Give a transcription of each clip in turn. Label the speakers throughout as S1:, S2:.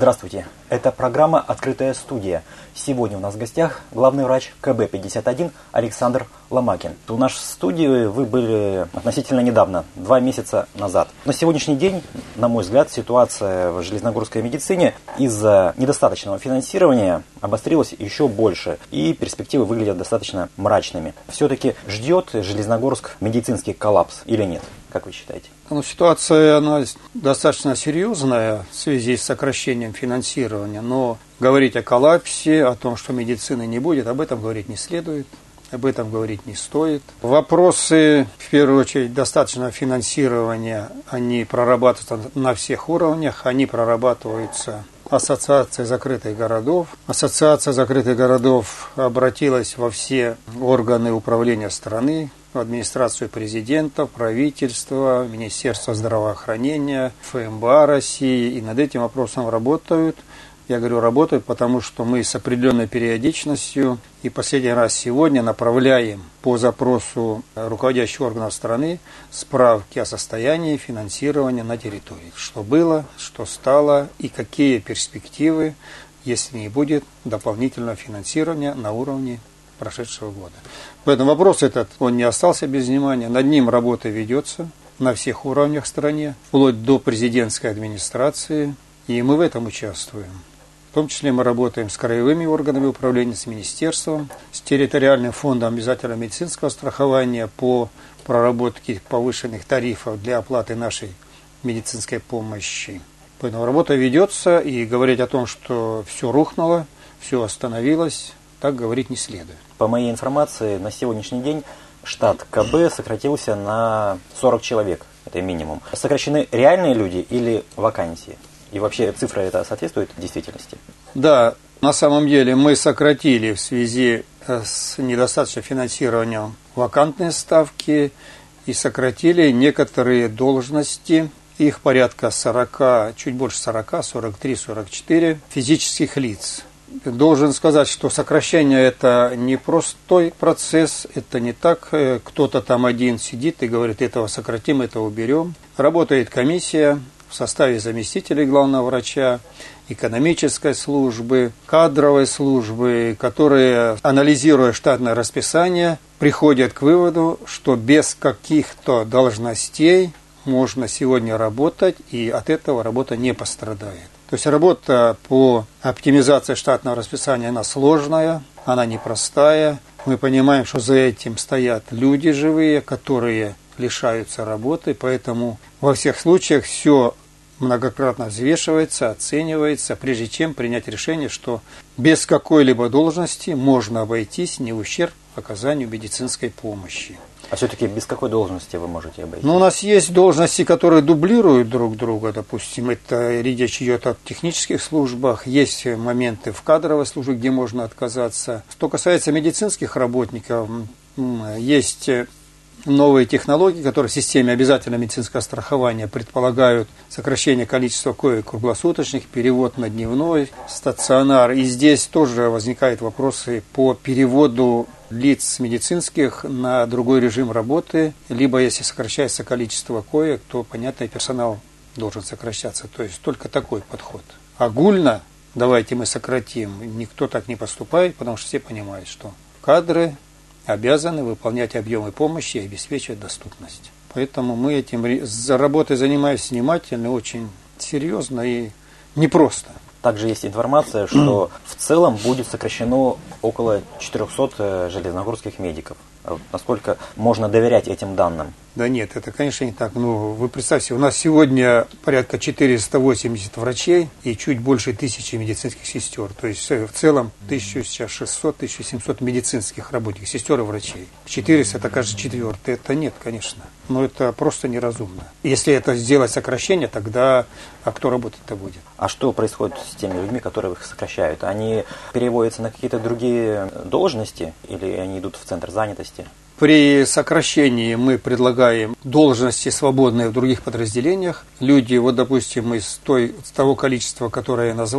S1: Здравствуйте, это программа «Открытая студия». Сегодня у нас в гостях главный врач КБ-51 Александр Ломакин. У нас в студии вы были относительно недавно, 2 месяца назад. На сегодняшний день, на мой взгляд, ситуация в железногорской медицине из-за недостаточного финансирования обострилась еще больше, и перспективы выглядят достаточно мрачными. Все-таки ждет Железногорск медицинский коллапс или нет? Как вы считаете?
S2: Ситуация она достаточно серьезная в связи с сокращением финансирования, но говорить о коллапсе, о том, что медицины не будет, об этом говорить не следует, об этом говорить не стоит. Вопросы, в первую очередь, достаточного финансирования, они прорабатываются на всех уровнях, они прорабатываются Ассоциацией закрытых городов. Ассоциация закрытых городов обратилась во все органы управления страны, в администрацию президента, правительство, Министерство здравоохранения, ФМБА России, и над этим вопросом работают. Я говорю, работают, потому что мы с определенной периодичностью и последний раз сегодня направляем по запросу руководящих органов страны справки о состоянии финансирования на территории. Что было, что стало и какие перспективы, если не будет дополнительного финансирования на уровне прошедшего года. Поэтому вопрос этот, он не остался без внимания. Над ним работа ведется на всех уровнях в стране, вплоть до президентской администрации, и мы в этом участвуем. В том числе мы работаем с краевыми органами управления, с министерством, с территориальным фондом обязательного медицинского страхования по проработке повышенных тарифов для оплаты нашей медицинской помощи. Поэтому работа ведется, и говорить о том, что все рухнуло, все остановилось, так говорить не следует.
S1: По моей информации, на сегодняшний день штат КБ сократился на 40 человек, это минимум. Сокращены реальные люди или вакансии? И вообще цифра эта соответствует действительности?
S2: Да, на самом деле мы сократили в связи с недостаточным финансированием вакантные ставки и сократили некоторые должности, их порядка 40, чуть больше 40, 43, 44 физических лиц. Должен сказать, что сокращение это не простой процесс, это не так, кто-то там один сидит и говорит, этого сократим, это уберем. Работает комиссия в составе заместителей главного врача, экономической службы, кадровой службы, которые, анализируя штатное расписание, приходят к выводу, что без каких-то должностей можно сегодня работать, и от этого работа не пострадает. То есть работа по оптимизации штатного расписания, она сложная, она непростая. Мы понимаем, что за этим стоят люди живые, которые лишаются работы, поэтому во всех случаях все многократно взвешивается, оценивается, прежде чем принять решение, что без какой-либо должности можно обойтись не в ущерб оказанию медицинской помощи.
S1: А все-таки без какой должности вы можете обойтись?
S2: У нас есть должности, которые дублируют друг друга, допустим, это речь идет о технических службах, есть моменты в кадровой службе, где можно отказаться. Что касается медицинских работников, есть новые технологии, которые в системе обязательного медицинского страхования предполагают сокращение количества коек круглосуточных, перевод на дневной стационар. И здесь тоже возникают вопросы по переводу лиц медицинских на другой режим работы, либо если сокращается количество коек, то, понятно, и персонал должен сокращаться. То есть только такой подход. Огульно давайте мы сократим, никто так не поступает, потому что все понимают, что кадры обязаны выполнять объемы помощи и обеспечивать доступность. Поэтому мы этим работой занимаемся внимательно, очень серьезно и непросто.
S1: Также есть информация, что в целом будет сокращено около 400 железногорских медиков. Насколько можно доверять этим данным?
S2: Да нет, это, конечно, не так. Вы представьте, у нас сегодня порядка 480 врачей и чуть больше 1000 медицинских сестер. То есть в целом 1600-1700 медицинских работников, сестер и врачей. 400 это каждый четвертый. Это нет, конечно. Но это просто неразумно. Если это сделать сокращение, тогда кто работать-то будет?
S1: А что происходит с теми людьми, которые их сокращают? Они переводятся на какие-то другие должности или они идут в центр занятости?
S2: При сокращении мы предлагаем должности, свободные в других подразделениях. Люди, вот допустим, из того количества, которое я назвал,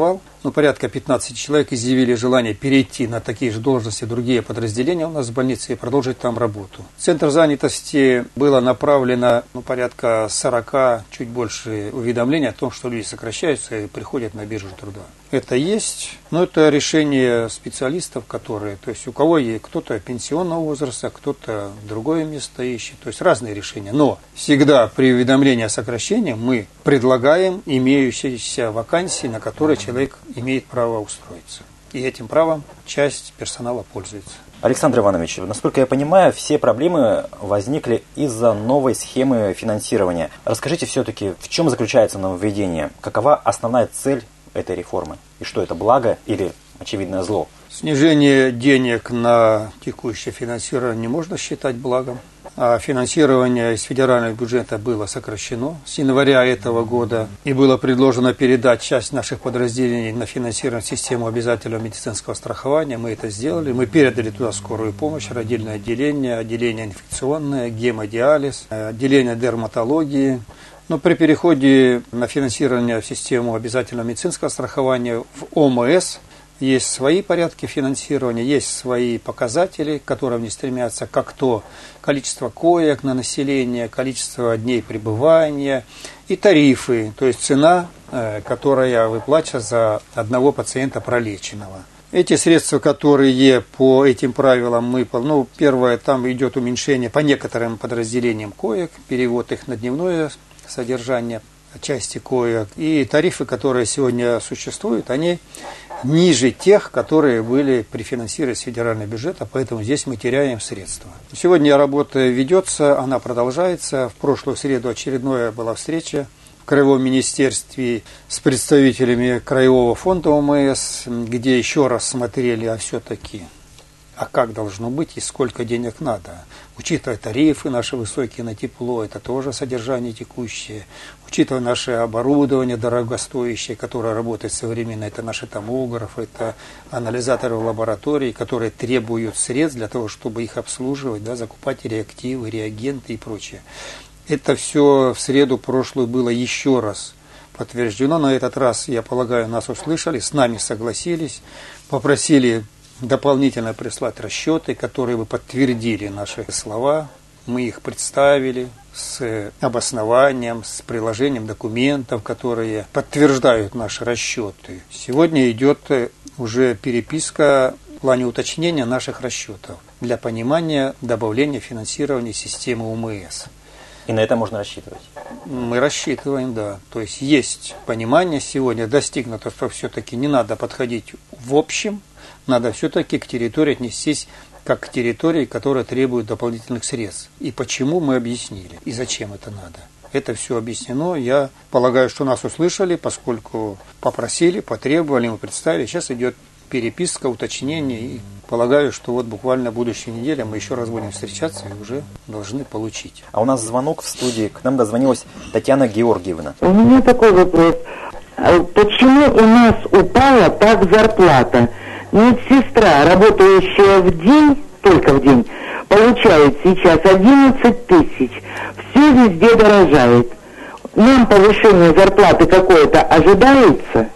S2: порядка 15 человек изъявили желание перейти на такие же должности в другие подразделения у нас в больнице и продолжить там работу. В Центр занятости было направлено порядка 40, чуть больше уведомлений о том, что люди сокращаются и приходят на биржу труда. Это есть, но это решение специалистов, которые, то есть у кого есть кто-то пенсионного возраста, кто-то другое место ищет, то есть разные решения. Но всегда при уведомлении о сокращении мы предлагаем имеющиеся вакансии, на которые человек имеет право устроиться. И этим правом часть персонала пользуется.
S1: Александр Иванович, насколько я понимаю, все проблемы возникли из-за новой схемы финансирования. Расскажите все-таки, в чем заключается нововведение? Какова основная цель этой реформы? И что это, благо или очевидное зло?
S2: Снижение денег на текущее финансирование не можно считать благом. А финансирование из федерального бюджета было сокращено с января этого года. И было предложено передать часть наших подразделений на финансирование систему обязательного медицинского страхования. Мы это сделали. Мы передали туда скорую помощь, родильное отделение, отделение инфекционное, гемодиализ, отделение дерматологии. Но при переходе на финансирование в систему обязательного медицинского страхования в ОМС есть свои порядки финансирования, есть свои показатели, к которым они стремятся, как то количество коек на население, количество дней пребывания и тарифы, то есть цена, которая выплачивается за одного пациента пролеченного. Эти средства, которые по этим правилам первое, там идет уменьшение по некоторым подразделениям коек, перевод их на дневное содержание части коек. И тарифы, которые сегодня существуют, они ниже тех, которые были при финансировании с федерального бюджета, поэтому здесь мы теряем средства. Сегодня работа ведется, она продолжается. В прошлую среду очередная была встреча в Краевом министерстве с представителями Краевого фонда ОМС, где еще раз смотрели, как должно быть и сколько денег надо. Учитывая тарифы наши высокие на тепло, это тоже содержание текущее. Учитывая наше оборудование дорогостоящее, которое работает современно, это наши томографы, это анализаторы в лаборатории, которые требуют средств для того, чтобы их обслуживать, закупать реактивы, реагенты и прочее. Это все в среду прошлую было еще раз подтверждено. На этот раз, я полагаю, нас услышали, с нами согласились, попросили дополнительно прислать расчеты, которые бы подтвердили наши слова. Мы их представили с обоснованием, с приложением документов, которые подтверждают наши расчеты. Сегодня идет уже переписка в плане уточнения наших расчетов для понимания добавления финансирования системы УМС.
S1: И на это можно рассчитывать?
S2: Мы рассчитываем, да. То есть понимание сегодня достигнуто, что все-таки не надо подходить в общем, надо все-таки к территории отнестись как к территории, которая требует дополнительных средств. И почему мы объяснили, и зачем это надо. Это все объяснено. Я полагаю, что нас услышали, поскольку попросили, потребовали, мы представили. Сейчас идет переписка, уточнение. И полагаю, что буквально в будущей неделе мы еще раз будем встречаться и уже должны получить.
S1: А у нас звонок в студии. К нам дозвонилась Татьяна Георгиевна.
S3: У меня такой вопрос. Почему у нас упала так зарплата? Медсестра, работающая в день, только в день, получает сейчас 11 тысяч. Все везде дорожает. Нам повышение зарплаты какое-то ожидается?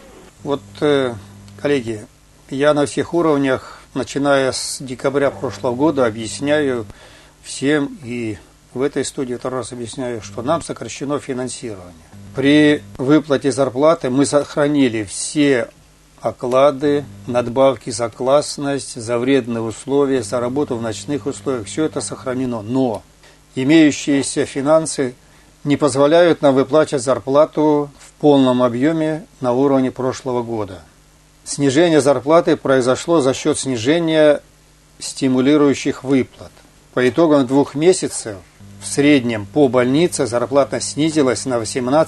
S2: Коллеги, я на всех уровнях, начиная с декабря прошлого года, объясняю всем, и в этой студии второй раз объясняю, что нам сокращено финансирование. При выплате зарплаты мы сохранили все оклады, надбавки за классность, за вредные условия, за работу в ночных условиях. Все это сохранено. Но имеющиеся финансы не позволяют нам выплачивать зарплату в полном объеме на уровне прошлого года. Снижение зарплаты произошло за счет снижения стимулирующих выплат. По итогам 2 месяцев в среднем по больнице зарплата снизилась на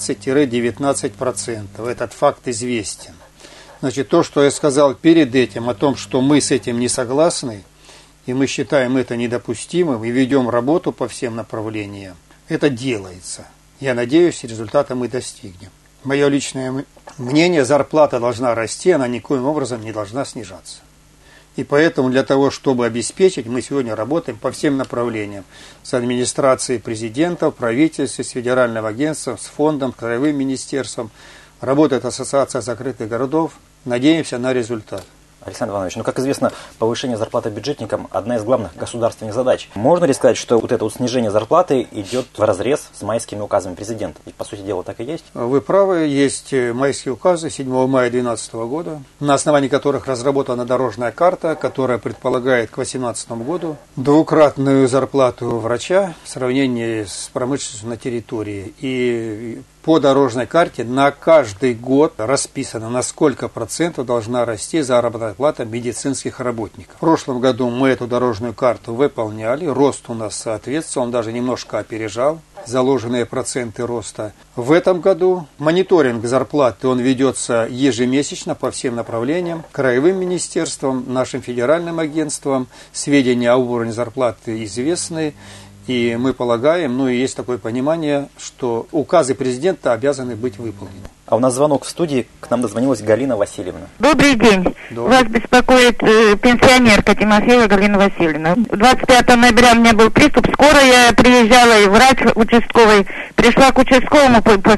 S2: 18-19%. Этот факт известен. Значит, то, что я сказал перед этим, о том, что мы с этим не согласны, и мы считаем это недопустимым, и ведем работу по всем направлениям, это делается. Я надеюсь, результата мы достигнем. Мое личное мнение, зарплата должна расти, она никоим образом не должна снижаться. И поэтому для того, чтобы обеспечить, мы сегодня работаем по всем направлениям. С администрацией президента, правительством, с федеральным агентством, с фондом, краевым министерством. Работает Ассоциация закрытых городов. Надеемся на результат.
S1: Александр Иванович, как известно, повышение зарплаты бюджетникам – одна из главных государственных задач. Можно ли сказать, что вот это вот снижение зарплаты идет вразрез с майскими указами президента? Ведь, по сути дела, так и есть.
S2: Вы правы, есть майские указы 7 мая 2012 года, на основании которых разработана дорожная карта, которая предполагает к 2018 году двукратную зарплату врача в сравнении с промышленностью на территории. И по дорожной карте на каждый год расписано, на сколько процентов должна расти заработная плата медицинских работников. В прошлом году мы эту дорожную карту выполняли, рост у нас соответствовал, он даже немножко опережал заложенные проценты роста. В этом году мониторинг зарплаты, он ведется ежемесячно по всем направлениям, краевым министерствам, нашим федеральным агентствам, сведения о уровне зарплаты известны. И мы полагаем, и есть такое понимание, что указы президента обязаны быть выполнены.
S1: А у нас звонок в студии, к нам дозвонилась Галина Васильевна.
S4: Добрый день. Вас беспокоит пенсионерка Тимофеева Галина Васильевна. 25 ноября у меня был приступ, скоро я приезжала, и врач участковый, пришла к участковому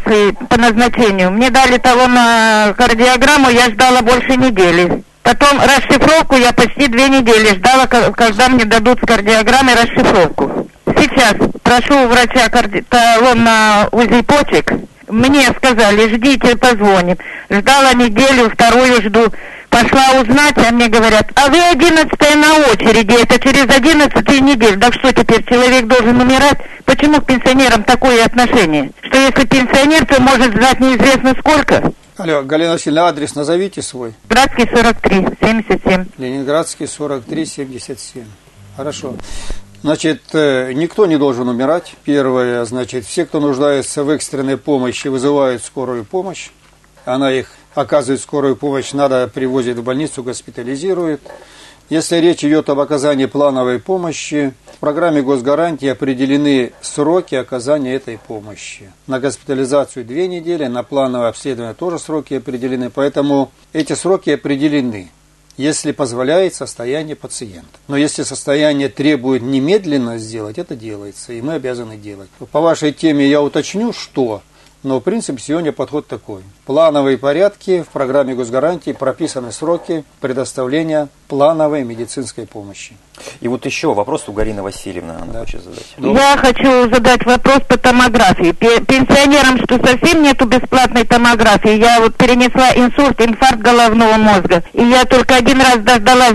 S4: по назначению. Мне дали талон на кардиограмму, я ждала больше недели. Потом расшифровку я почти 2 недели ждала, когда мне дадут с кардиограммой расшифровку. Сейчас прошу у врача талон на УЗИ почек. Мне сказали, ждите, позвоним. Ждала неделю, вторую жду. Пошла узнать, а мне говорят, а вы 11-я на очереди, это через 11 недель. Так что теперь человек должен умирать? Почему к пенсионерам такое отношение? Что если пенсионер, то может ждать неизвестно сколько?
S2: Алло, Галина Васильевна, адрес назовите свой.
S4: Ленинградский 43, 77.
S2: Ленинградский 43, 77. Хорошо. Значит, никто не должен умирать. Первое, значит, все, кто нуждается в экстренной помощи, вызывают скорую помощь. Она их оказывает скорую помощь, надо привозит в больницу, госпитализирует. Если речь идет об оказании плановой помощи, в программе госгарантии определены сроки оказания этой помощи. На госпитализацию 2 недели, на плановое обследование тоже сроки определены, поэтому эти сроки определены, если позволяет состояние пациента. Но если состояние требует немедленно сделать, это делается, и мы обязаны делать. По вашей теме я уточню, что, но в принципе сегодня подход такой. Плановые порядки в программе госгарантии прописаны сроки предоставления плановой медицинской помощи.
S1: И вот еще вопрос у Галины Васильевны, она хочет задать.
S4: Я хочу задать вопрос по томографии. Пенсионерам что совсем нету бесплатной томографии? Я вот перенесла инфаркт головного мозга. И я только один раз дождалась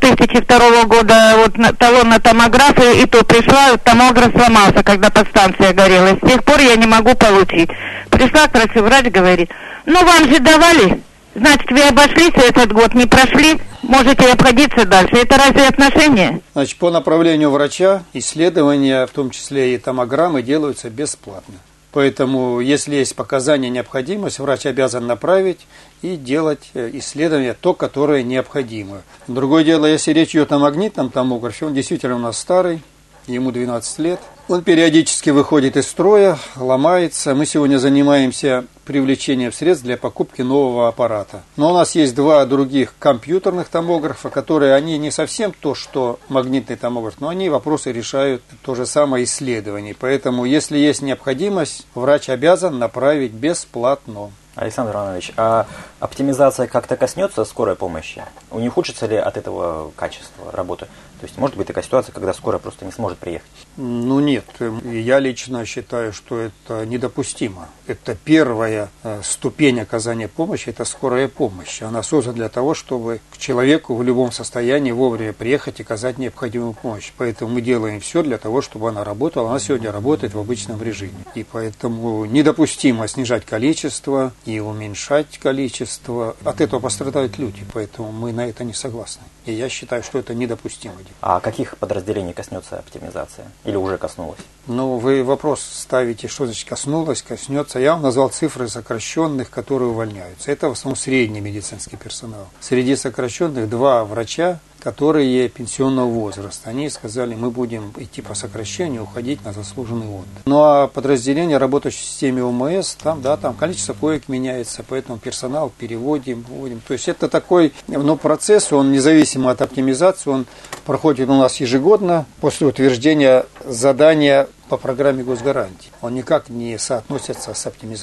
S4: 2002 года талон на томографию, и то пришла, томограф сломался, когда подстанция горела. С тех пор я не могу получить. Пришла к врачу, врач говорит, вам же давали, значит, вы обошлись этот год, не прошли, можете обходиться дальше. Это разве отношения?
S2: Значит, по направлению врача исследования, в том числе и томограммы, делаются бесплатно. Поэтому, если есть показания, необходимость, врач обязан направить и делать исследование, то, которое необходимо. Другое дело, если речь идет о магнитном томографе, он действительно у нас старый, ему 12 лет. Он периодически выходит из строя, ломается. Мы сегодня занимаемся привлечением средств для покупки нового аппарата. Но у нас есть 2 других компьютерных томографа, которые они не совсем то, что магнитный томограф, но они вопросы решают то же самое исследование. Поэтому, если есть необходимость, врач обязан направить бесплатно.
S1: Александр Иванович, а оптимизация как-то коснется скорой помощи? Не ухудшится ли от этого качество работы? То есть может быть такая ситуация, когда скорая просто не сможет приехать?
S2: Нет, я лично считаю, что это недопустимо. Это первая ступень оказания помощи, это скорая помощь. Она создана для того, чтобы к человеку в любом состоянии вовремя приехать и оказать необходимую помощь. Поэтому мы делаем все для того, чтобы она работала. Она сегодня работает в обычном режиме. И поэтому недопустимо снижать количество и уменьшать количество. От этого пострадают люди, поэтому мы на это не согласны. И я считаю, что это недопустимо.
S1: А каких подразделений коснется оптимизация? Или уже коснулась?
S2: Вы вопрос ставите, что значит коснулась, коснется. Я вам назвал цифры сокращенных, которые увольняются. Это в основном средний медицинский персонал. Среди сокращенных 2 врача, которые пенсионного возраста. Они сказали, мы будем идти по сокращению, уходить на заслуженный отдых. Ну а подразделения, работающие в системе ОМС, там количество коек меняется, поэтому персонал переводим, вводим. То есть это такой процесс, он независимо от оптимизации, он проходит у нас ежегодно после утверждения задания по программе госгарантии. Он никак не соотносится с оптимизацией.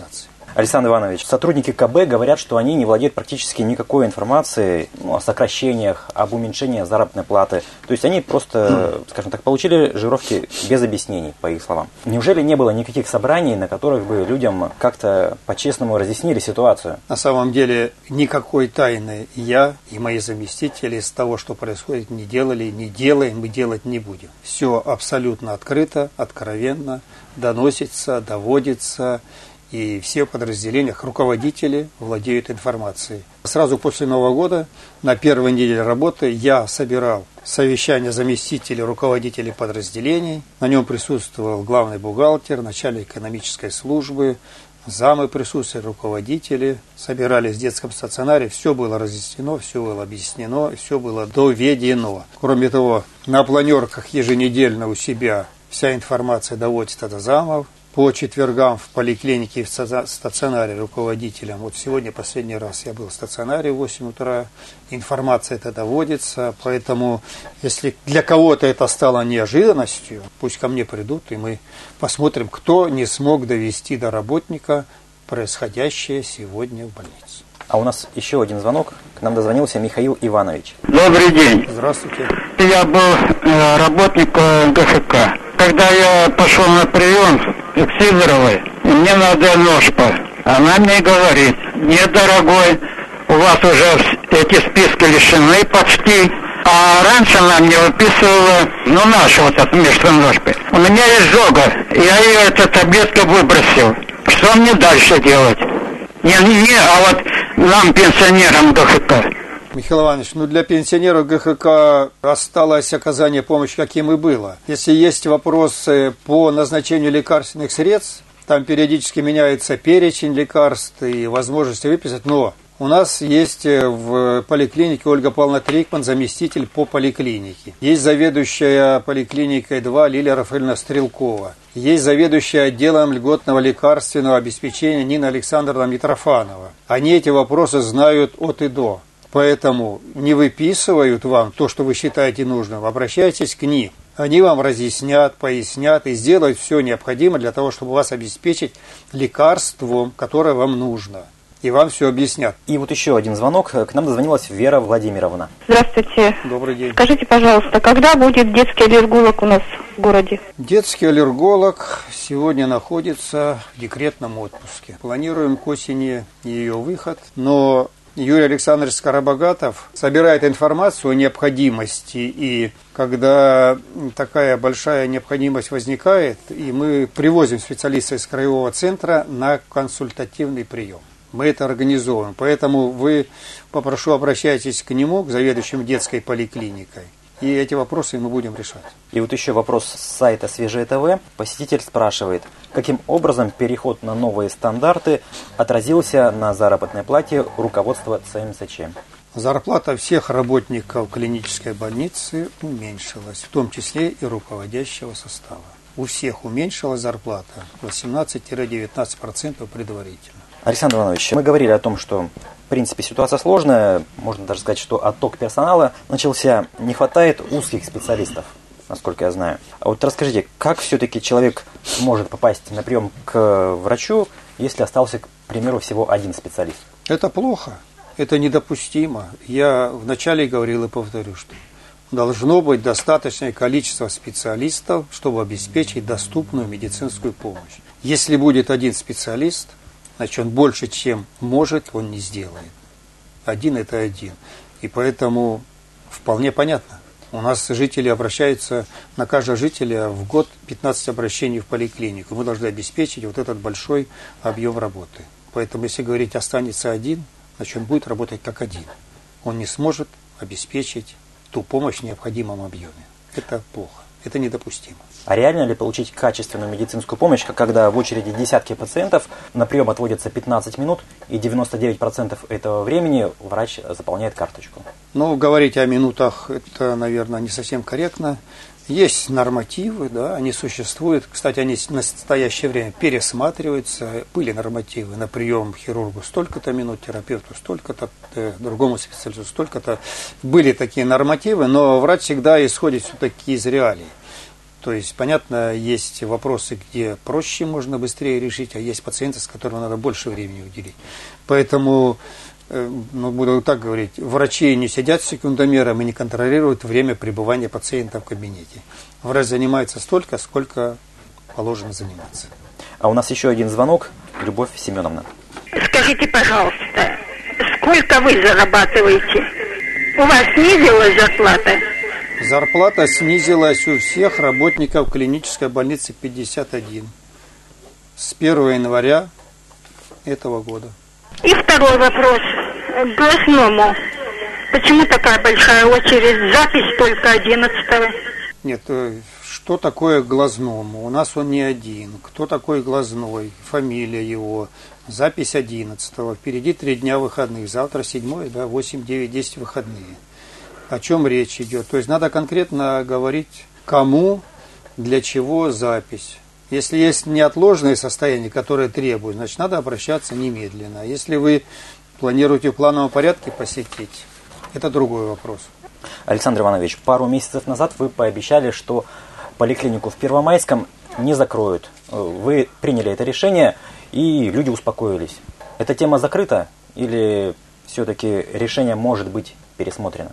S1: Александр Иванович, сотрудники КБ говорят, что они не владеют практически никакой информацией о сокращениях, об уменьшении заработной платы. То есть они просто, скажем так, получили жировки без объяснений, по их словам. Неужели не было никаких собраний, на которых бы людям как-то по-честному разъяснили ситуацию?
S2: На самом деле никакой тайны я и мои заместители из того, что происходит, не делали, не делаем и делать не будем. Все абсолютно открыто, откровенно, доносится, доводится. И все в подразделениях руководители владеют информацией. Сразу после Нового года, на первой неделе работы, я собирал совещание заместителей руководителей подразделений. На нем присутствовал главный бухгалтер, начальник экономической службы, замы присутствовали, руководители. Собирались в детском стационаре, все было разъяснено, все было объяснено, все было доведено. Кроме того, на планерках еженедельно у себя вся информация доводится до замов. По четвергам в поликлинике и в стационаре руководителям. Вот сегодня последний раз я был в стационаре в 8 утра. Информация эта доводится. Поэтому, если для кого-то это стало неожиданностью, пусть ко мне придут, и мы посмотрим, кто не смог довести до работника происходящее сегодня в больнице.
S1: А у нас еще один звонок. К нам дозвонился Михаил Иванович.
S5: Добрый день.
S2: Здравствуйте.
S5: Я был работник ГХК. Когда я пошел на прием к Сидоровой, мне надо ножпа. Она мне говорит: нет, дорогой, у вас уже эти списки лишены почти. А раньше она мне выписывала, нашу вот эту между ножпой. У меня есть жога, я ее эту таблетку выбросил. Что мне дальше делать? А вот нам, пенсионерам ГХК.
S2: Михаил Иванович, для пенсионеров ГХК осталось оказание помощи, каким и было. Если есть вопросы по назначению лекарственных средств, там периодически меняется перечень лекарств и возможности выписать, но у нас есть в поликлинике Ольга Павловна Трикман, заместитель по поликлинике. Есть заведующая поликлиникой 2 Лилия Рафаэльевна Стрелкова. Есть заведующая отделом льготного лекарственного обеспечения Нина Александровна Митрофанова. Они эти вопросы знают от и до. Поэтому не выписывают вам то, что вы считаете нужным. Обращайтесь к ним. Они вам разъяснят, пояснят и сделают все необходимое для того, чтобы вас обеспечить лекарством, которое вам нужно. И вам все объяснят.
S1: И вот еще один звонок. К нам дозвонилась Вера Владимировна.
S4: Здравствуйте.
S2: Добрый день.
S4: Скажите, пожалуйста, когда будет детский аллерголог у нас в городе?
S2: Детский аллерголог сегодня находится в декретном отпуске. Планируем к осени ее выход, но Юрий Александрович Скоробогатов собирает информацию о необходимости, и когда такая большая необходимость возникает, и мы привозим специалиста из краевого центра на консультативный прием. Мы это организовываем, поэтому попрошу, обращайтесь к нему, к заведующим детской поликлиникой, и эти вопросы мы будем решать.
S1: И вот еще вопрос с сайта Свежее ТВ. Посетитель спрашивает, каким образом переход на новые стандарты отразился на заработной плате руководства ЦМСЧ?
S2: Зарплата всех работников клинической больницы уменьшилась, в том числе и руководящего состава. У всех уменьшилась зарплата 18-19% предварительно.
S1: Александр Иванович, мы говорили о том, что в принципе ситуация сложная, можно даже сказать, что отток персонала начался, не хватает узких специалистов, насколько я знаю. А вот расскажите, как все-таки человек может попасть на прием к врачу, если остался, к примеру, всего один специалист?
S2: Это плохо, это недопустимо. Я вначале говорил и повторю, что должно быть достаточное количество специалистов, чтобы обеспечить доступную медицинскую помощь. Если будет один специалист, значит, он больше, чем может, он не сделает. Один – это один. И поэтому вполне понятно. У нас жители обращаются, на каждого жителя в год 15 обращений в поликлинику. Мы должны обеспечить вот этот большой объем работы. Поэтому, если говорить, останется один, значит, он будет работать как один. Он не сможет обеспечить ту помощь в необходимом объеме. Это плохо. Это недопустимо.
S1: А реально ли получить качественную медицинскую помощь, когда в очереди десятки пациентов, на прием отводится 15 минут, и 99% этого времени врач заполняет карточку?
S2: Говорить о минутах, это, наверное, не совсем корректно. Есть нормативы, да, они существуют. Кстати, они в настоящее время пересматриваются. Были нормативы на прием хирургу столько-то минут, терапевту столько-то, другому специалисту столько-то. Были такие нормативы, но врач всегда исходит все-таки из реалий. То есть, понятно, есть вопросы, где проще можно быстрее решить, а есть пациенты, с которыми надо больше времени уделить. Поэтому, буду так говорить, врачи не сидят с секундомером и не контролируют время пребывания пациента в кабинете. Врач занимается столько, сколько положено заниматься.
S1: А у нас еще один звонок. Любовь Семеновна.
S6: Скажите, пожалуйста, сколько вы зарабатываете? У вас снизилась зарплата?
S2: Зарплата снизилась у всех работников клинической больницы 51 с 1 января этого года.
S6: И второй вопрос. К глазному. Почему такая большая очередь? Запись только 11-го.
S2: Нет, что такое глазному? У нас он не один. Кто такой глазной? Фамилия его. Запись 11-го. Впереди 3 дня выходных. Завтра 7-й, 8, 9, 10 выходные. О чем речь идет? То есть надо конкретно говорить, кому, для чего запись. Если есть неотложные состояния, которые требуют, значит, надо обращаться немедленно. Если вы планируете в плановом порядке посетить, это другой вопрос.
S1: Александр Иванович, пару месяцев назад вы пообещали, что поликлинику в Первомайском не закроют. Вы приняли это решение, и люди успокоились. Эта тема закрыта или все-таки решение может быть пересмотрено?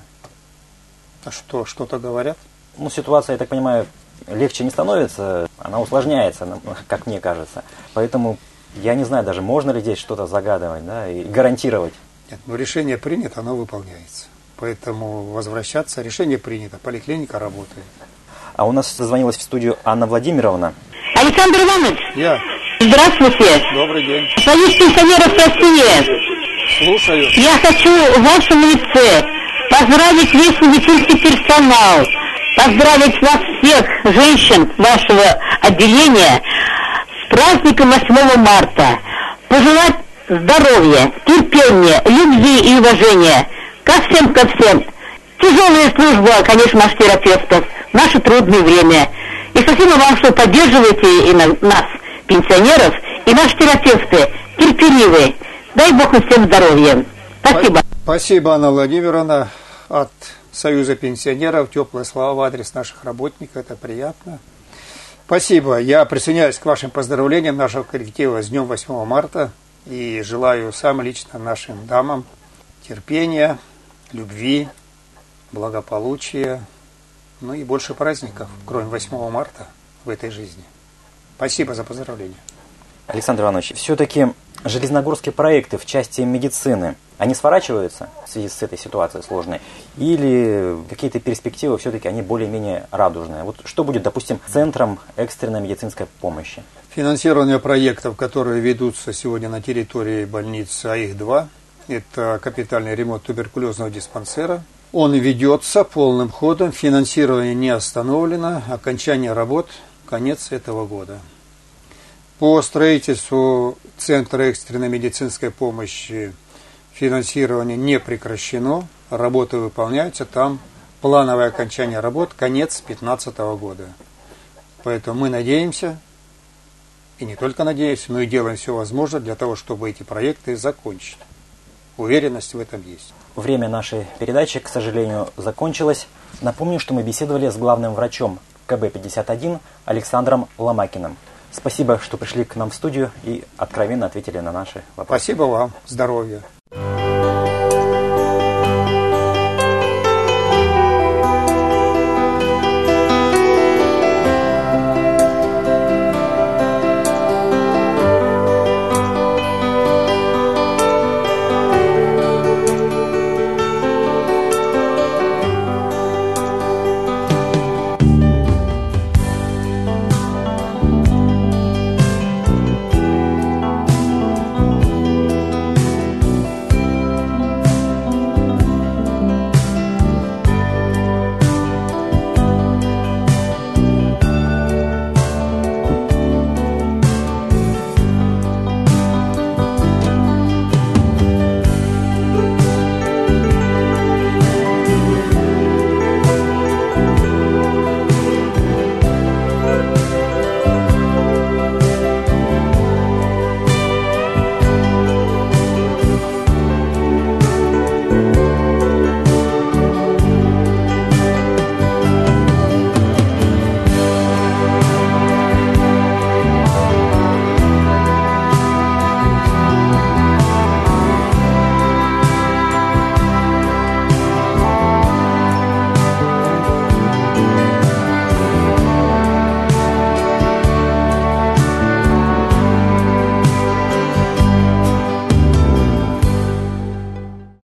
S2: А что-то говорят?
S1: Ситуация, я так понимаю, легче не становится, она усложняется, как мне кажется. Поэтому я не знаю даже, можно ли здесь что-то загадывать, и гарантировать.
S2: Нет, решение принято, оно выполняется. Поэтому возвращаться, решение принято, поликлиника работает.
S1: А у нас дозвонилась в студию Анна Владимировна.
S4: Александр Иванович.
S2: Я.
S4: Здравствуйте.
S2: Добрый день.
S4: Союз пенсионеров России.
S2: Слушаю.
S4: Я хочу в вашем лице поздравить весь медицинский персонал, поздравить вас всех, женщин вашего отделения, с праздником 8 марта. Пожелать здоровья, терпения, любви и уважения ко всем. Тяжелая служба, конечно, наших терапевтов, в наше трудное время. И спасибо вам, что поддерживаете и нас, пенсионеров, и наши терапевты терпеливы. Дай Бог им всем здоровья. Спасибо.
S2: Спасибо, Анна Владимировна. От Союза пенсионеров теплые слова в адрес наших работников. Это приятно. Спасибо. Я присоединяюсь к вашим поздравлениям нашего коллектива с днем 8 марта. И желаю сам лично нашим дамам терпения, любви, благополучия, и больше праздников, кроме 8 марта в этой жизни. Спасибо за поздравления.
S1: Александр Иванович, все-таки железногорские проекты в части медицины, они сворачиваются в связи с этой ситуацией сложной? Или какие-то перспективы все-таки они более-менее радужные? Вот что будет, допустим, центром экстренной медицинской помощи?
S2: Финансирование проектов, которые ведутся сегодня на территории больницы, а их 2, это капитальный ремонт туберкулезного диспансера. Он ведется полным ходом, финансирование не остановлено, окончание работ конец этого года. По строительству Центра экстренной медицинской помощи финансирование не прекращено, работы выполняются, там плановое окончание работ конец 2015 года. Поэтому мы надеемся, и не только надеемся, но и делаем все возможное для того, чтобы эти проекты закончить. Уверенность в этом есть.
S1: Время нашей передачи, к сожалению, закончилось. Напомню, что мы беседовали с главным врачом КБ-51 Александром Ломакиным. Спасибо, что пришли к нам в студию и откровенно ответили на наши вопросы.
S2: Спасибо вам. Здоровья.